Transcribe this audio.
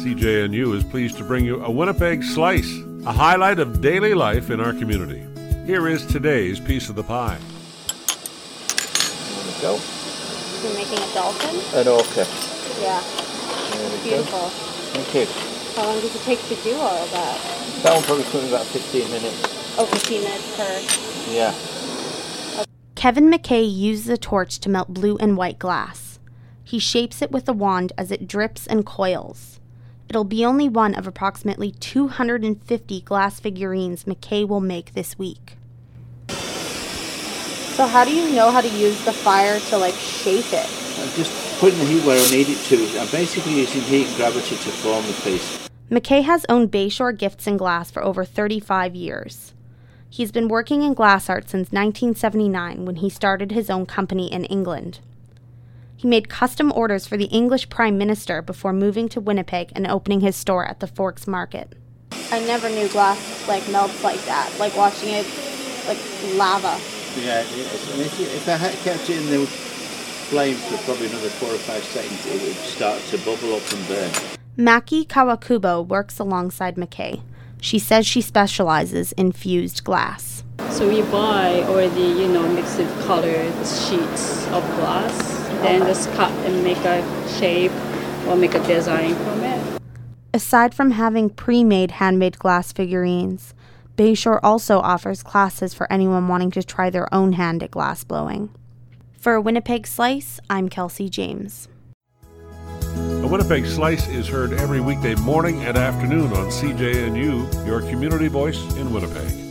CJNU is pleased to bring you a Winnipeg Slice, a highlight of daily life in our community. Here is today's piece of the pie. There we go. You're making a dolphin? An orca. Yeah. There we Beautiful. go. Thank you. How long does it take to do all of that? That one probably took me about 15 minutes. Oh, 15 minutes per. Yeah. Kevin McKay uses a torch to melt blue and white glass. He shapes it with a wand as it drips and coils. It'll be only one of approximately 250 glass figurines McKay will make this week. So how do you know how to use the fire to, shape it? I'm just putting the heat where I need it to. I'm basically using heat and gravity to form the piece. McKay has owned Bayshore Gifts and Glass for over 35 years. He's been working in glass art since 1979 when he started his own company in England. He made custom orders for the English Prime Minister before moving to Winnipeg and opening his store at the Forks Market. I never knew glass, melts like that. Watching it, lava. Yeah, if I had kept it in the flame for probably another 4 or 5 seconds, it would start to bubble up and burn. Maki Kawakubo works alongside McKay. She says she specializes in fused glass. So we buy already, mixed colored sheets of glass, then just cut and make a shape or make a design from it. Aside from having pre-made handmade glass figurines, Bayshore also offers classes for anyone wanting to try their own hand at glass blowing. For a Winnipeg Slice, I'm Kelsey James. A Winnipeg Slice is heard every weekday morning and afternoon on CJNU, your community voice in Winnipeg.